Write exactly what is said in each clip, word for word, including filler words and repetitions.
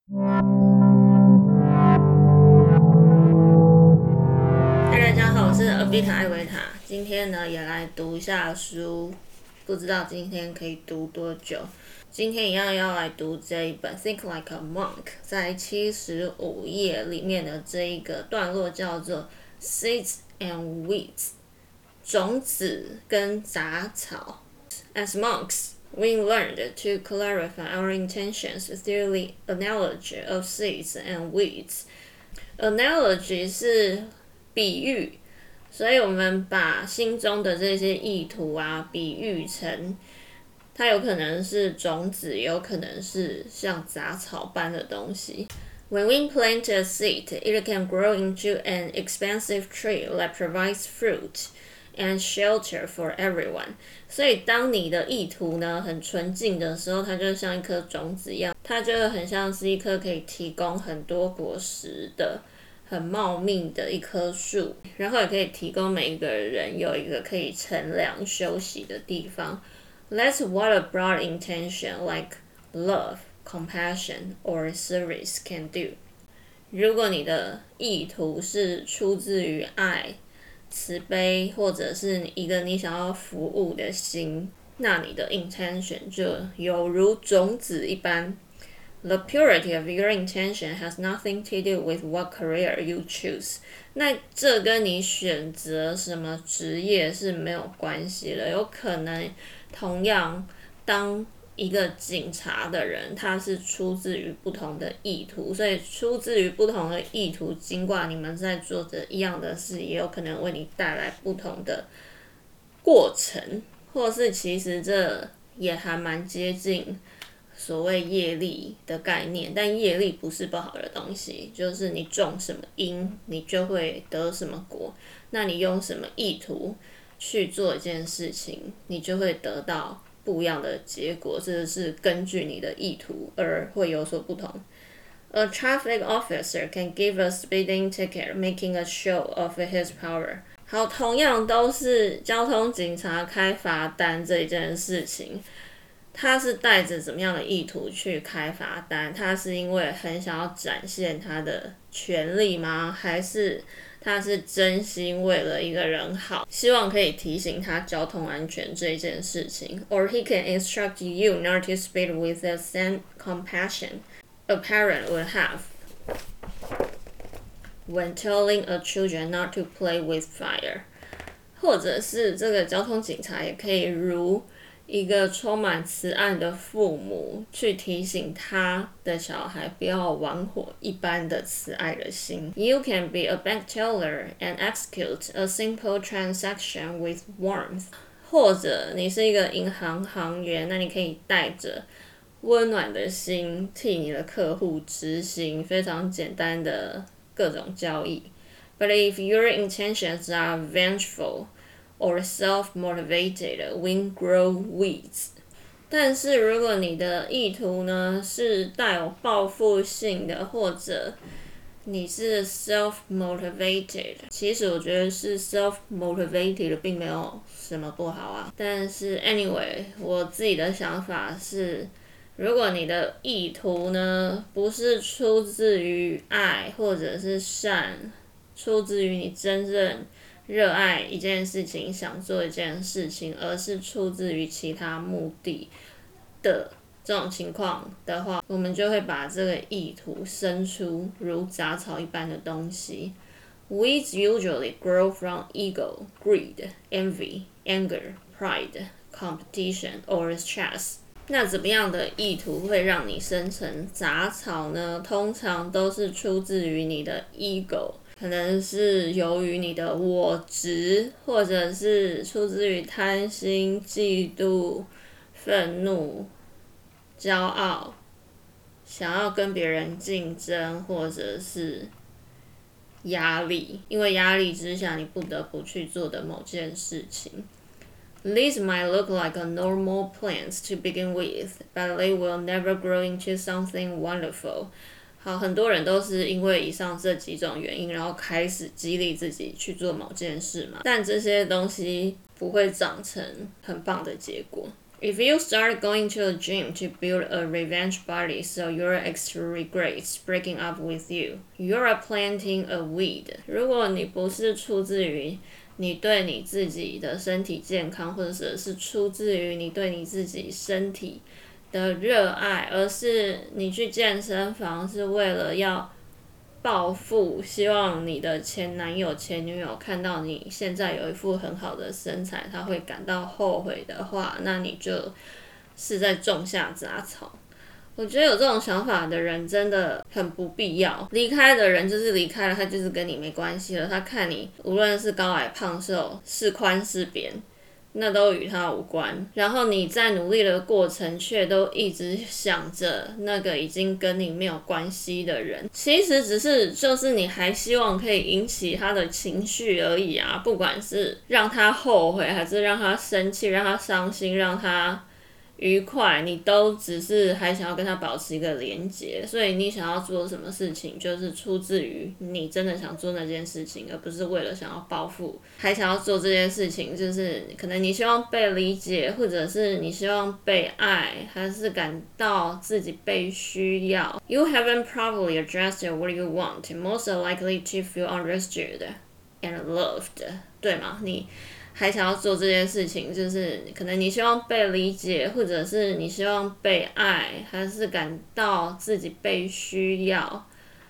嗨，大家好，我是阿比塔艾维塔。今天呢，也来读一下书，不知道今天可以读多久。今天一样要来读这一本《Think Like a Monk》，在七十五页里面的这一个段落叫做 Seeds and Weeds， 种子跟杂草。As monks, we learned to clarify our intentions through the analogy of seeds and weeds. Analogy 是比喻，所以我们把心中的这些意图啊，比喻成它有可能是种子，也有可能是像杂草般的东西。When we plant a seed, it can grow into an expansive tree that provides fruit and shelter for everyone. 所以当你的意图呢很纯净的时候，它就像一颗种子一样，它就很像是一棵可以提供很多果实的很茂密的一棵树，然后也可以提供每一个人有一个可以乘凉休息的地方。That's what a broad intention like love, compassion, or service can do. 如果你的意图是出自于爱、慈悲，或者是一个你想要服务的心，那你的 intention 就有如种子一般。The purity of your intention has nothing to do with what career you choose. 那这跟你选择什么职业是没有关系的。有可能同样当一个警察的人，他是出自于不同的意图，所以出自于不同的意图，尽管你们在做着一样的事，也有可能为你带来不同的过程，或是其实这也还蛮接近所谓业力的概念，但业力不是不好的东西，就是你种什么因，你就会得什么果。那你用什么意图去做一件事情，你就会得到不一样的结果，这是根据你的意图而会有所不同。A traffic officer can give a speeding ticket, making a show of his power. 好，同样都是交通警察开罚单这一件事情，他是带着怎么样的意图去开罚单？他是因为很想要展现他的权利吗？还是他是真心为了一个人好，希望可以提醒他交通安全这一件事情 ？Or he can instruct you not to speed with the same compassion a parent would have when telling a children not to play with fire. 或者是这个交通警察也可以如一个充满慈爱的父母去提醒他的小孩不要玩火一般的慈爱的心。You can be a bank teller and execute a simple transaction with warmth. 或者你是一个银行行员，那你可以带着温暖的心替你的客户执行非常简单的各种交易。But if your intentions are vengeful or self-motivated, we grow weeds. 但是如果你的意图呢是带有报复性的，或者你是 self-motivated， 其实我觉得是 self-motivated 并没有什么不好啊。但是 anyway， 我自己的想法是，如果你的意图呢不是出自于爱或者是善，出自于你真正热爱一件事情，想做一件事情，而是出自于其他目的的这种情况的话，我们就会把这个意图生出如杂草一般的东西。Weeds usually grow from ego, greed, envy, anger, pride, competition, or stress. 那怎么样的意图会让你生成杂草呢？通常都是出自于你的 ego， 可能是由于你的我执，或者是出自于贪心、嫉妒、愤怒、骄傲，想要跟别人竞争，或者是压力，因为压力之下你不得不去做的某件事情。These might look like a normal plants to begin with, but they will never grow into something wonderful. 好，很多人都是因为以上这几种原因，然后开始激励自己去做某件事嘛。但这些东西不会长成很棒的结果。 If you start going to the gym to build a revenge body so your ex regrets breaking up with you, you are planting a weed. 如果你不是出自于你对你自己的身体健康，或者是出自于你对你自己身体的热爱，而是你去健身房是为了要报复，希望你的前男友前女友看到你现在有一副很好的身材，他会感到后悔的话，那你就是在种下杂草。我觉得有这种想法的人真的很不必要，离开的人就是离开了，他就是跟你没关系了，他看你无论是高矮胖瘦是宽是扁，那都与他无关，然后你在努力的过程却都一直想着那个已经跟你没有关系的人，其实只是就是你还希望可以引起他的情绪而已啊，不管是让他后悔还是让他生气，让他伤心，让他愉快，你都只是还想要跟他保持一个连结，所以你想要做什么事情就是出自于你真的想做那件事情，而不是为了想要报复还想要做这件事情，就是可能你希望被理解，或者是你希望被爱，还是感到自己被需要。 You haven't probably addressed what you want, most are likely to feel understood and loved. 对吗？你还想要做这件事情，就是可能你希望被理解，或者是你希望被爱，还是感到自己被需要，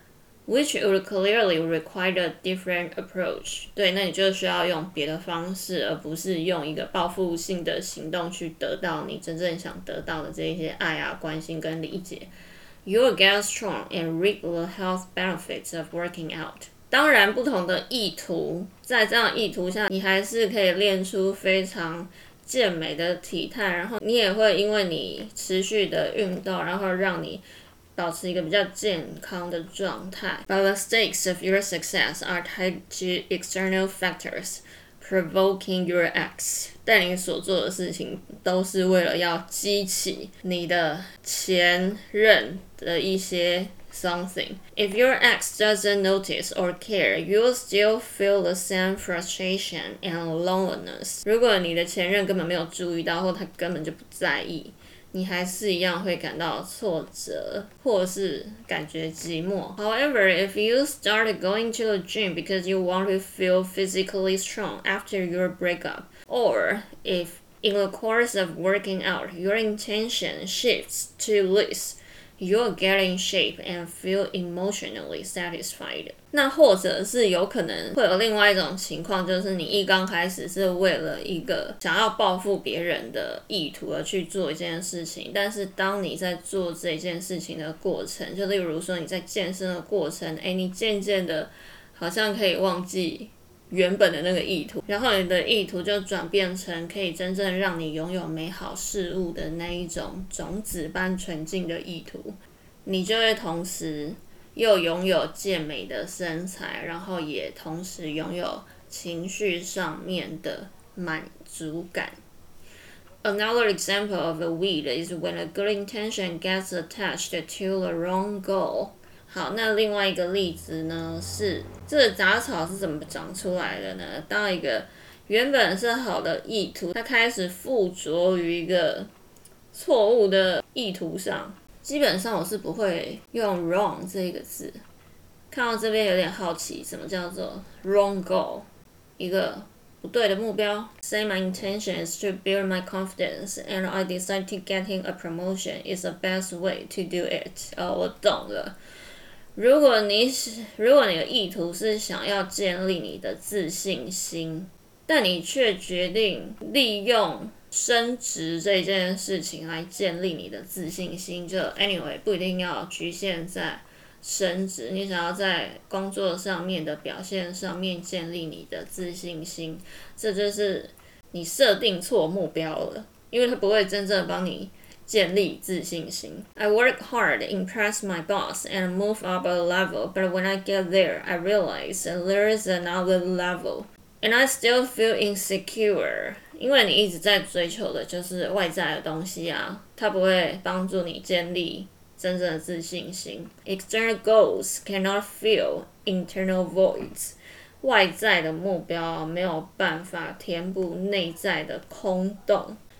which would clearly require a different approach. 对，那你就需要用别的方式，而不是用一个报复性的行动去得到你真正想得到的这一些爱啊、关心跟理解。You will get strong and reap the health benefits of working out. 当然不同的意图，在这样的意图下，你还是可以练出非常健美的体态，然后你也会因为你持续的运动，然后让你保持一个比较健康的状态。But the stakes of your success are tied to external factors provoking your ex. 但你所做的事情都是为了要激起你的前任的一些something. If your ex doesn't notice or care, you'll still feel the same frustration and loneliness. 如果你的前任根本没有注意到，或他根本就不在意，你还是一样会感到挫折，或是感觉寂寞。However, if you started going to the gym because you want to feel physically strong after your breakup, or if in the course of working out your intention shifts to this, you'll get in shape and feel emotionally satisfied. 那或者是有可能会有另外一种情况，就是你一刚开始是为了一个想要报复别人的意图而去做一件事情，但是当你在做这件事情的过程，就例如说你在健身的过程，诶，你渐渐的好像可以忘记原本的那个意图，然后你的意图就转变成可以真正让你拥有美好事物的那一种种子般纯净的意图，你就会同时又拥有健美的身材，然后也同时拥有情绪上面的满足感。Another example of a weed is when a good intention gets attached to the wrong goal. 好，那另外一个例子呢，是这个杂草是怎么长出来的呢？当一个原本是好的意图，它开始附着于一个错误的意图上，基本上我是不会用 wrong 这个字。看到这边有点好奇，什么叫做 wrong goal？ 一个不对的目标。Say my intention is to build my confidence, and I decide to getting a promotion is the best way to do it. 哦，我懂了。如果你如果你的意图是想要建立你的自信心，但你却决定利用升职这件事情来建立你的自信心，就 anyway 不一定要局限在升职，你想要在工作上面的表现上面建立你的自信心，这就是你设定错目标了，因为它不会真正帮你建立自信心。I work hard, impress my boss, and move up a level, but when I get there, I realize there is another level, and I still feel insecure. 因为你一直在追求的就是外在的东西啊，它不会帮助你建立真正的自信心。External goals cannot fill internal voids. 外在的目标没有办法填补内在的空洞。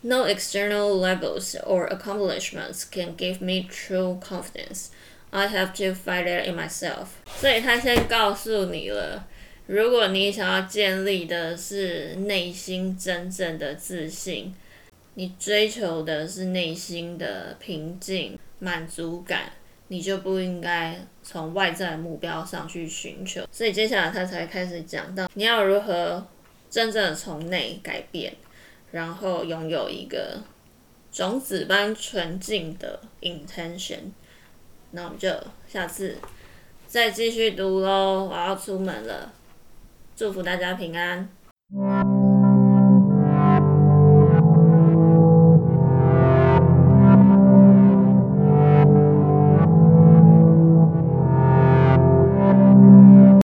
No external labels or accomplishments can give me true confidence. I have to find it in myself. 所以他先告诉你了，如果你想要建立的是内心真正的自信，你追求的是内心的平静、满足感，你就不应该从外在的目标上去寻求。所以接下来他才开始讲到，你要如何真正的从内改变，然后拥有一个种子般纯净的 intention。那我们就下次再继续读咯，我要出门了，祝福大家平安。